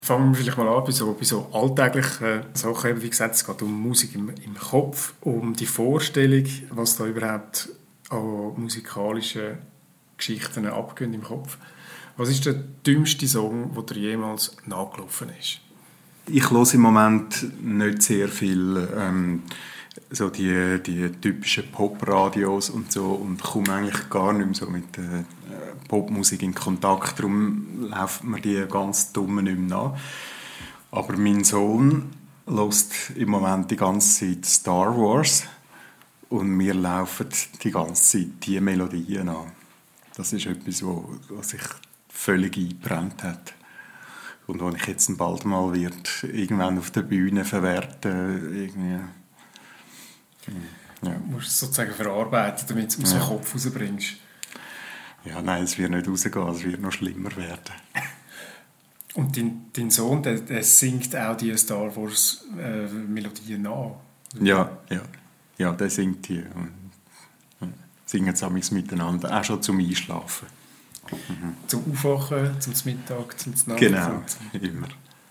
Fangen wir vielleicht mal an bei so alltäglichen Sachen. Wie gesagt, es geht um Musik im Kopf, um die Vorstellung, was da überhaupt an musikalischen Geschichten abgeht im Kopf. Was ist der dümmste Song, der dir jemals nachgelaufen ist? Ich höre im Moment nicht sehr viel so die typischen Pop-Radios und so und komme eigentlich gar nicht mehr so mit Popmusik in Kontakt. Darum läuft mir die ganz dummen nicht mehr nach. Aber mein Sohn hört im Moment die ganze Zeit Star Wars und mir laufen die ganze Zeit diese Melodien an. Das ist etwas, was sich völlig eingebrannt hat. Und wenn ich jetzt bald mal irgendwann auf der Bühne verwerten, irgendwie. Ja. Du musst es sozusagen verarbeiten, damit du es aus dem Kopf rausbringst. Ja, nein, es wird nicht rausgehen, es wird noch schlimmer werden. Und dein Sohn, der singt auch die Star Wars Melodien nach? Ja, der singt die. Singen zusammen miteinander, auch schon zum Einschlafen. Zum Aufwachen, zum Mittag, zum Nacht. Genau, immer.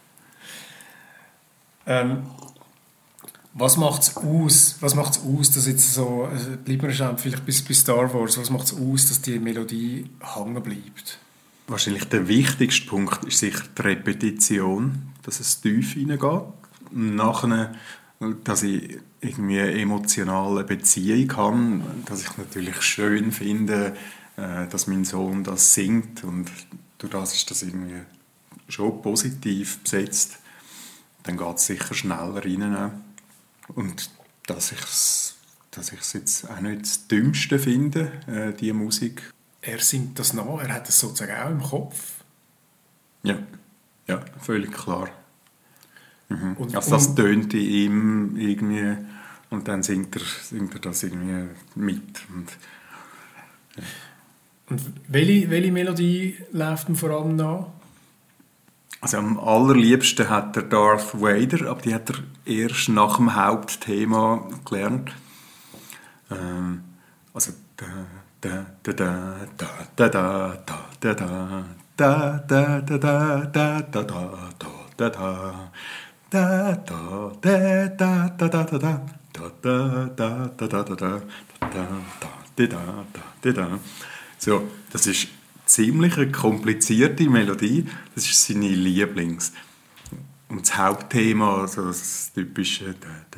Was macht es aus, dass jetzt so, bleiben wir schon vielleicht bis Star Wars, was macht es aus, dass die Melodie hängen bleibt? Wahrscheinlich der wichtigste Punkt ist sicher die Repetition, dass es tief hineingeht. Nachher, dass ich irgendwie eine emotionale Beziehung habe, dass ich natürlich schön finde, dass mein Sohn das singt und durch das ist das irgendwie schon positiv besetzt. Dann geht es sicher schneller rein. Und dass ich es jetzt auch nicht das Dümmste finde, diese Musik. Er singt das nach, er hat das sozusagen auch im Kopf. Ja, völlig klar. Und also das tönt in ihm irgendwie und dann singt er das irgendwie mit. Und welche Melodie läuft ihm vor allem nach? Also am allerliebsten hat der Darth Vader, aber die hat er erst nach dem Hauptthema gelernt. Also so, das ist ziemlich eine komplizierte Melodie. Das ist seine Lieblings. Und das Hauptthema, also das typische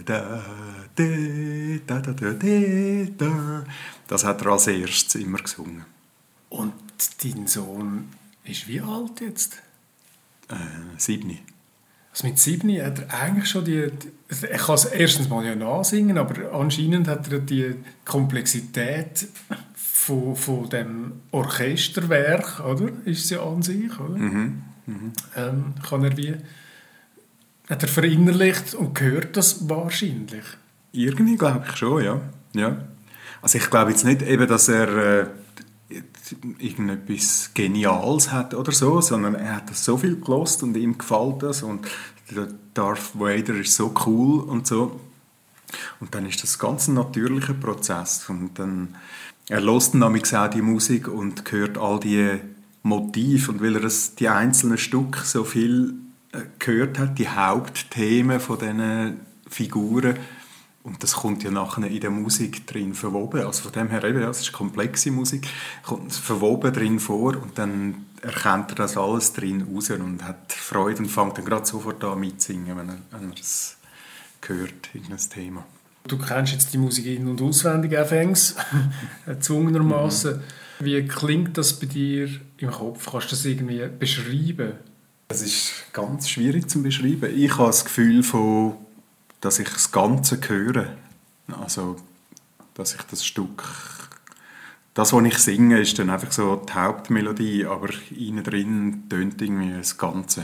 das hat er als erstes immer gesungen. Und dein Sohn ist wie alt jetzt? 7. Also mit 7 hat er eigentlich schon er kann es erstens mal ja nachsingen, aber anscheinend hat er die Komplexität von dem Orchesterwerk, oder? Ist es ja an sich, oder? Hat er verinnerlicht und hört das wahrscheinlich? Irgendwie glaube ich schon, ja. Also ich glaube jetzt nicht eben, dass er irgendetwas Geniales hat oder so, sondern er hat das so viel gehört und ihm gefällt das und der Darth Vader ist so cool und so. Und dann ist das ganz ein natürlicher Prozess und dann er hört dann auch die Musik und hört all die Motive und weil er die einzelnen Stücke so viel gehört hat, die Hauptthemen von diesen Figuren und das kommt ja nachher in der Musik drin verwoben, also von dem her eben, es ist komplexe Musik, kommt verwoben drin vor und dann erkennt er das alles drin raus und hat Freude und fängt dann gerade sofort an mitzusingen, wenn er es hört, irgendein Thema. Du kennst jetzt die Musik in- und auswendig anfängst, gezwungenermaßen. Wie klingt das bei dir im Kopf? Kannst du das irgendwie beschreiben? Es ist ganz schwierig zu beschreiben. Ich habe das Gefühl, dass ich das Ganze höre. Also, dass ich das Stück... Das, was ich singe, ist dann einfach so die Hauptmelodie, aber innen drin tönt irgendwie das Ganze.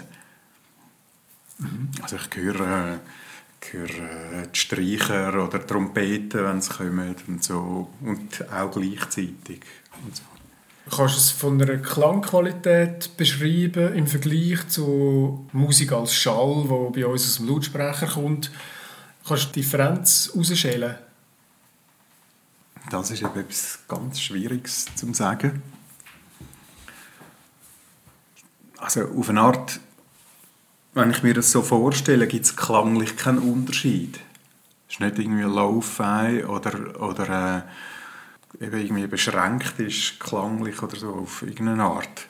Also ich höre die Streicher oder die Trompeten, wenn sie kommen und so. Und auch gleichzeitig. Und so. Kannst du es von einer Klangqualität beschreiben im Vergleich zu Musik als Schall, die bei uns aus dem Lautsprecher kommt? Kannst du die Differenz herausschälen? Das ist eben etwas ganz Schwieriges zu sagen. Also auf eine Art wenn ich mir das so vorstelle, gibt es klanglich keinen Unterschied. Es ist nicht irgendwie Lo-Fi oder eben irgendwie beschränkt ist, klanglich oder so, auf irgendeine Art.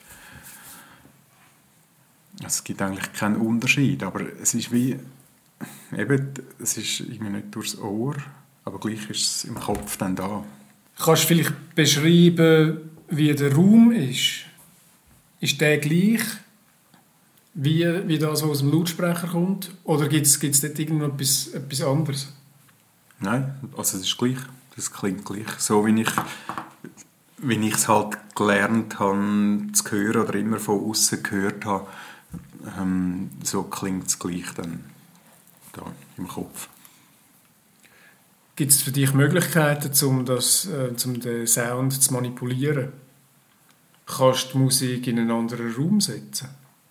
Es gibt eigentlich keinen Unterschied, aber es ist wie, eben, es ist irgendwie nicht durchs Ohr, aber gleich ist es im Kopf dann da. Kannst du vielleicht beschreiben, wie der Raum ist? Ist der gleich, wie das, was aus dem Lautsprecher kommt? Oder gibt es dort irgendetwas etwas anderes? Nein, also es ist gleich, das klingt gleich. So wie ich es halt gelernt habe zu hören oder immer von außen gehört habe, so klingt es gleich dann da im Kopf. Gibt es für dich Möglichkeiten, um den Sound zu manipulieren? Kannst du die Musik in einen anderen Raum setzen?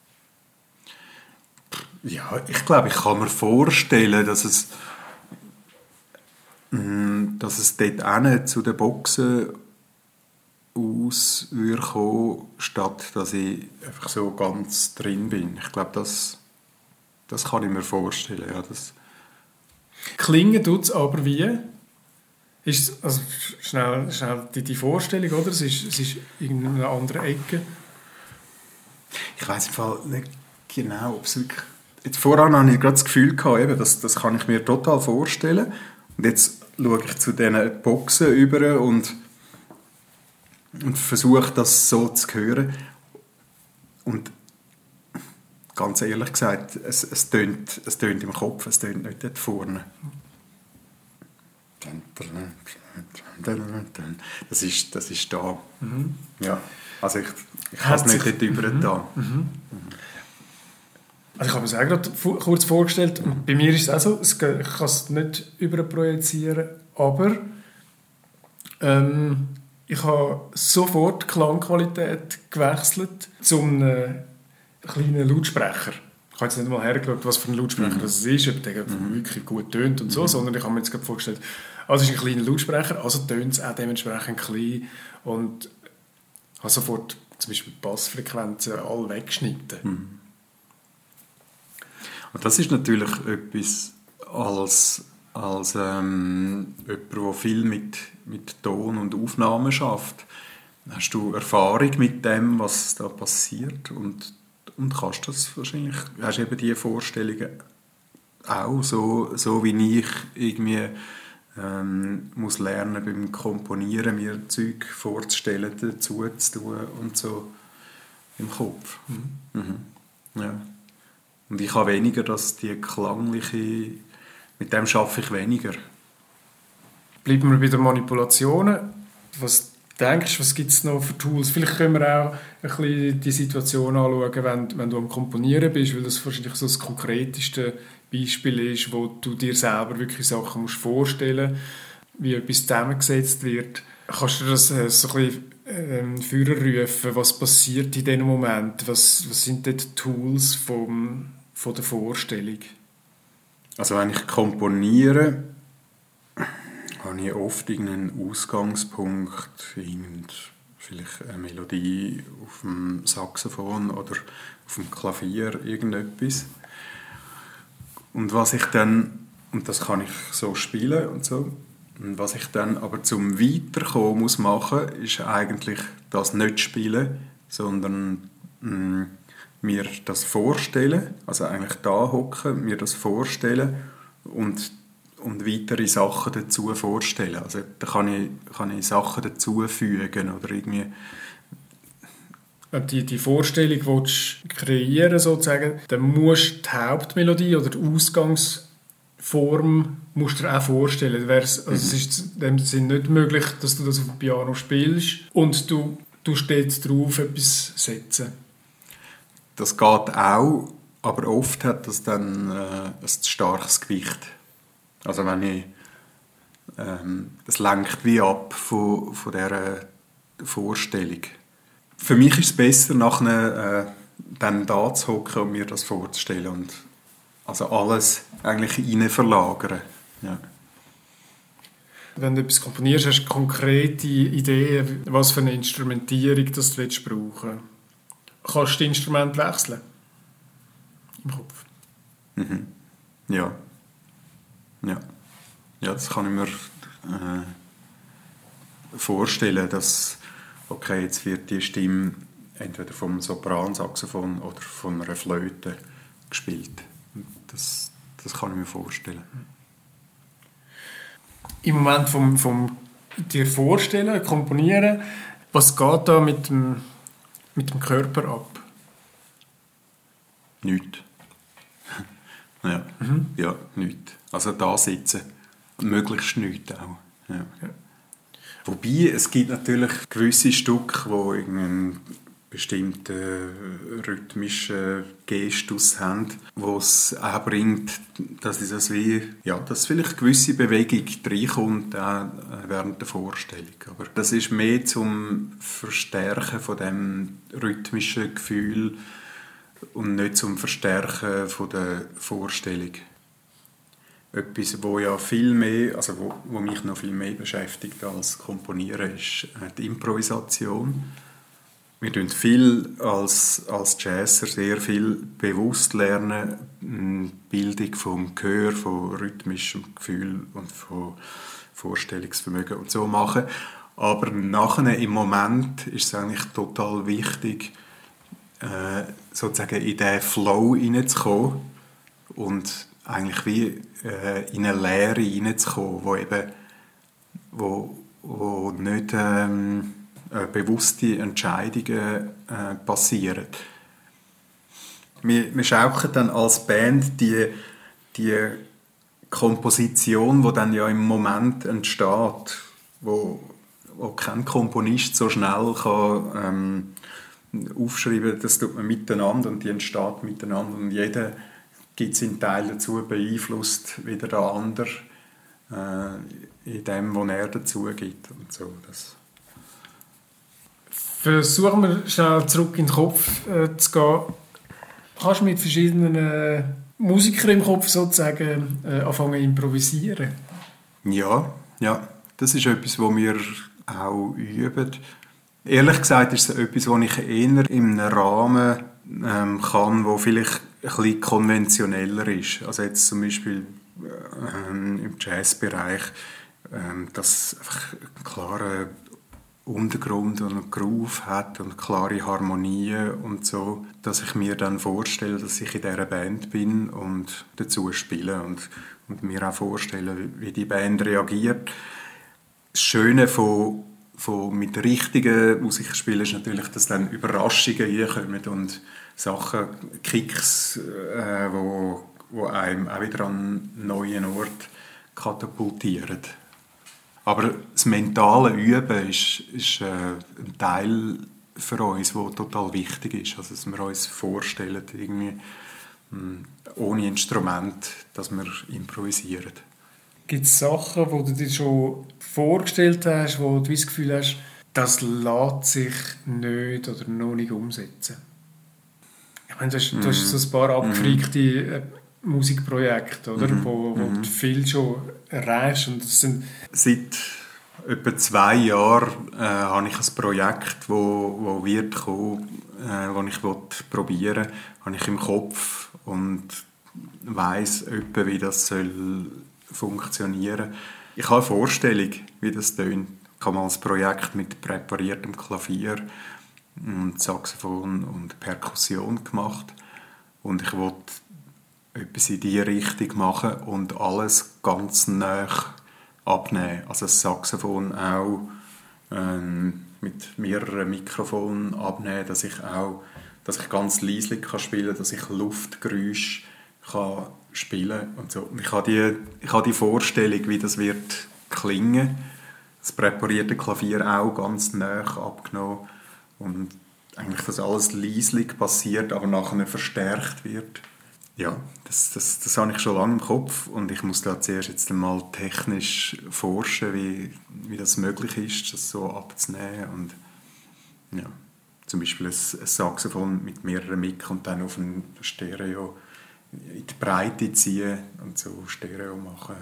Ja, ich glaube, ich kann mir vorstellen, dass es dort hinten zu den Boxen aus würde kommen, statt dass ich einfach so ganz drin bin. Ich glaube, das kann ich mir vorstellen. Ja, Klingen tut es aber wie? Ist, also schnell die Vorstellung, oder? Es ist in einer anderen Ecke. ich weiss im Fall nicht genau, ob es wirklich... Jetzt voran hatte ich gerade das Gefühl gehabt, eben, das kann ich mir total vorstellen. Und jetzt schaue ich zu diesen Boxen über und versuche das so zu hören. Und ganz ehrlich gesagt, es tönt im Kopf, es tönt nicht dort vorne. Das ist da. Mhm. Ja. Also ich habe es nicht dort über da. Mhm. Also ich habe mir es auch gerade kurz vorgestellt, und bei mir ist es auch so, ich kann es nicht überprojizieren, aber ich habe sofort die Klangqualität gewechselt zu einem kleinen Lautsprecher. Ich habe jetzt nicht mal hergeschaut, was für ein Lautsprecher das ist, ob der wirklich gut tönt und so, sondern ich habe mir jetzt gerade vorgestellt, es ist ein kleiner Lautsprecher, also tönt es auch dementsprechend klein, und habe sofort zum Beispiel die Bassfrequenzen alle weggeschnitten. Mhm. Und das ist natürlich etwas als jemand, der viel mit Ton und Aufnahmen schafft. Hast du Erfahrung mit dem, was da passiert? Und kannst das wahrscheinlich, hast du eben diese Vorstellungen auch, so wie ich irgendwie muss lernen beim Komponieren, mir Zeug vorzustellen, dazu zu tun und so im Kopf. Mhm. Ja. Und ich habe weniger, dass die klangliche, mit dem arbeite ich weniger. Bleiben wir bei den Manipulationen. Was denkst du, was gibt es noch für Tools? Vielleicht können wir auch ein bisschen die Situation anschauen, wenn du am Komponieren bist, weil das wahrscheinlich so das konkreteste Beispiel ist, wo du dir selber wirklich Sachen musst vorstellen musst, wie etwas zusammengesetzt wird. Kannst du das so ein bisschen vorrufen, was passiert in diesem Moment? Was sind dort die Tools von der Vorstellung? Also wenn ich komponiere, habe ich oft einen Ausgangspunkt, vielleicht eine Melodie auf dem Saxophon oder auf dem Klavier, irgendetwas. Und was ich dann, und das kann ich so spielen und so, und was ich dann aber zum Weiterkommen muss machen, ist eigentlich das nicht spielen, sondern mir das vorstellen, also eigentlich da hocken, mir das vorstellen und weitere Sachen dazu vorstellen. Also da kann ich Sachen dazufügen oder irgendwie. Die Vorstellung willst du kreieren, sozusagen, dann musst du die Hauptmelodie oder die Ausgangsform musst du dir auch vorstellen. Es ist in dem Sinne nicht möglich, dass du das auf dem Piano spielst und du stehst drauf etwas setzen. Das geht auch, aber oft hat das dann ein starkes Gewicht. Also wenn ich das lenkt wie ab von dieser Vorstellung. Für mich ist es besser, nachher dann da zu hocken und mir das vorzustellen und also alles eigentlich rein verlagern. Ja. Wenn du etwas komponierst, hast du konkrete Ideen, was für eine Instrumentierung das du brauchen willst. Kannst du das Instrument wechseln? im Kopf. Mhm. Ja. Ja. Ja, das kann ich mir vorstellen, dass okay, jetzt wird die Stimme entweder vom Sopransaxophon oder von einer Flöte gespielt. Das kann ich mir vorstellen. Im Moment vom dir vorstellen, komponieren, was geht da mit dem Körper ab? Nichts. Ja. Ja, nichts. Also da sitzen. Möglichst nichts auch. Ja. Ja. Wobei, es gibt natürlich gewisse Stücke, die irgendeinen bestimmten rhythmischen Gestus haben, wo es auch bringt, dass das wie, ja, dass vielleicht gewisse Bewegung reinkommt auch während der Vorstellung. Aber das ist mehr zum Verstärken von dem rhythmischen Gefühl und nicht zum Verstärken von der Vorstellung. Etwas, wo ja viel mehr, also wo mich noch viel mehr beschäftigt als Komponieren, ist die Improvisation. Wir lernen viel als Jazzer sehr viel bewusst lernen, Bildung vom Gehör, von rhythmischem Gefühl und von Vorstellungsvermögen und so machen. Aber nachher im Moment ist es eigentlich total wichtig, sozusagen in diesen Flow hineinzukommen und eigentlich wie in eine Lehre hineinzukommen, wo nicht bewusste Entscheidungen passieren. Wir schaukeln dann als Band die Komposition, die dann ja im Moment entsteht, wo kein Komponist so schnell kann aufschreiben, das tut man miteinander und die entsteht miteinander und jeder gibt seinen Teil dazu, beeinflusst wieder der andere in dem, was er dazu gibt und so. Das. Versuchen wir schnell zurück in den Kopf zu gehen. Kannst du mit verschiedenen Musikern im Kopf sozusagen anfangen zu improvisieren? Ja, das ist etwas, was wir auch üben. Ehrlich gesagt ist es etwas, was ich eher in einem Rahmen kann, wo vielleicht ein bisschen konventioneller ist. Also jetzt zum Beispiel im Jazzbereich, dass einfach einen klaren Untergrund und einen Groove hat und klare Harmonien und so, dass ich mir dann vorstelle, dass ich in dieser Band bin und dazu spiele und mir auch vorstelle, wie die Band reagiert. Das Schöne von mit richtigen Musik spielen ist natürlich, dass dann Überraschungen reinkommen und Sachen, Kicks, wo einem auch wieder an einen neuen Ort katapultieren. Aber das mentale Üben ist ein Teil für uns, der total wichtig ist. Also, dass wir uns vorstellen, irgendwie ohne Instrument, dass wir improvisieren. Gibt es Sachen, die du dir schon vorgestellt hast, wo du das Gefühl hast, das lässt sich nicht oder noch nicht umsetzen? Ich meine, du hast so ein paar abgefreakte Musikprojekte, oder? Wo du viel schon erreichst. Und das sind seit etwa 2 Jahren habe ich ein Projekt, wo wird kommen, das ich probieren will, habe ich im Kopf und weiss etwa, wie das soll funktionieren. Ich habe eine Vorstellung, wie das tönt. Ich habe mal ein Projekt mit präpariertem Klavier und Saxophon und Perkussion gemacht und ich wollte etwas in diese Richtung machen und alles ganz nah abnehmen. Also das Saxophon auch mit mehreren Mikrofonen abnehmen, dass ich ganz leise spielen kann, dass ich Luftgeräusche kann spielen und so. Und ich habe die Vorstellung, wie das wird klingen. Das präparierte Klavier auch ganz nah abgenommen und eigentlich, dass alles leise passiert, aber nachher verstärkt wird. Ja, das habe ich schon lange im Kopf und ich muss da zuerst jetzt einmal technisch forschen, wie das möglich ist, das so abzunehmen und ja, zum Beispiel ein Saxophon mit mehreren Mic und dann auf ein Stereo in die Breite ziehen und so Stereo machen.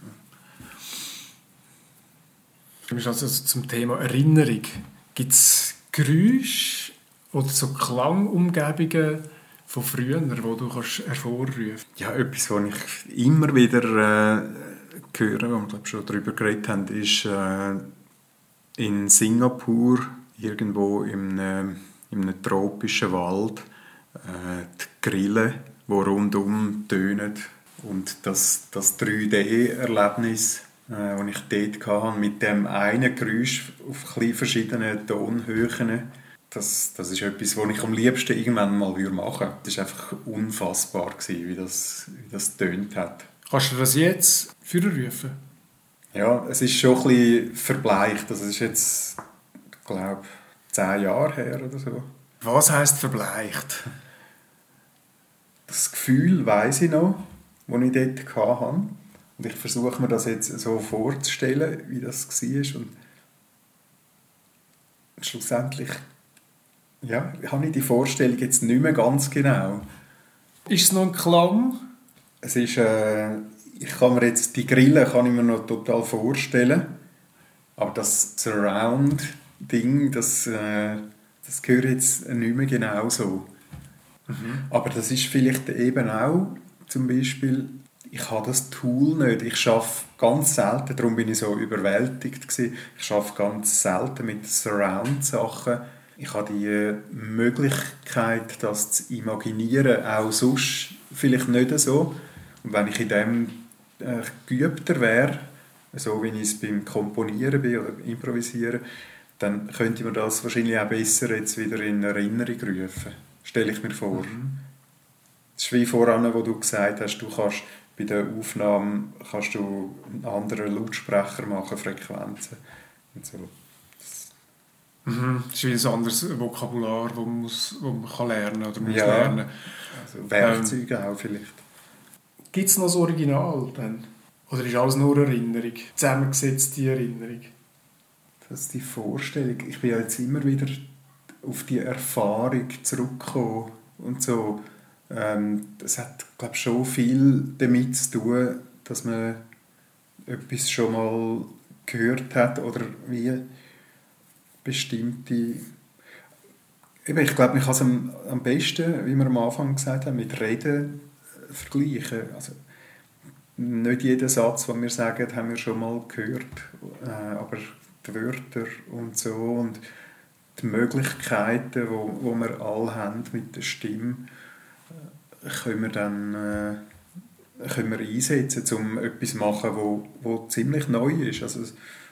Also zum Thema Erinnerung. Gibt es Geräusche oder so Klangumgebungen, von früher, wo du kannst hervorrufen? Ja, etwas, was ich immer wieder höre, und wir schon darüber geredet haben, ist in Singapur, irgendwo in einem tropischen Wald, die Grillen, die rundum tönen. Und das 3D-Erlebnis, das ich dort hatte, mit dem einen Geräusch auf verschiedenen Tonhöhen, das ist etwas, was ich am liebsten irgendwann mal machen würde. Das war einfach unfassbar, wie das getönt hat. Kannst du das jetzt vorrufen? Ja, es ist schon ein bisschen verbleicht. Also es ist jetzt, ich glaube, 10 Jahre her oder so. Was heisst verbleicht? Das Gefühl weiss ich noch, das ich dort hatte. Und ich versuche mir das jetzt so vorzustellen, wie das war. Und schlussendlich habe ich die Vorstellung jetzt nicht mehr ganz genau. Ist es noch ein Klang? Es ist, ich kann mir jetzt die Grille kann ich mir noch total vorstellen, aber das Surround-Ding, das gehört jetzt nicht mehr genau so. Aber das ist vielleicht eben auch zum Beispiel, ich habe das Tool nicht, ich arbeite ganz selten, darum bin ich so überwältigt gewesen. Ich arbeite ganz selten mit Surround-Sachen. Ich habe die Möglichkeit, das zu imaginieren, auch sonst vielleicht nicht so. Und wenn ich in dem geübter wäre, so wie ich es beim Komponieren bin oder Improvisieren, dann könnte man das wahrscheinlich auch besser jetzt wieder in Erinnerung rufen. Stelle ich mir vor. Das ist wie voran, wo du gesagt hast, du kannst bei der Aufnahme einen anderen Lautsprecher machen, Frequenzen und so. Das ist wie ein anderes Vokabular, das man kann lernen oder muss Ja, lernen. Also Werkzeuge auch vielleicht. Gibt es noch das Original dann? Oder ist alles nur Erinnerung? Zusammengesetzte Erinnerung? Das ist die Vorstellung. Ich bin ja jetzt immer wieder auf die Erfahrung zurückgekommen und so. Das hat, glaube ich, schon viel damit zu tun, dass man etwas schon mal gehört hat oder wie bestimmte... Eben, ich glaube, man kann es am besten, wie wir am Anfang gesagt haben, mit Reden vergleichen. Also, nicht jeden Satz, den wir sagen, haben wir schon mal gehört, aber die Wörter und so und die Möglichkeiten, die wir alle haben mit der Stimme, können wir einsetzen, um etwas zu machen, wo ziemlich neu ist. Also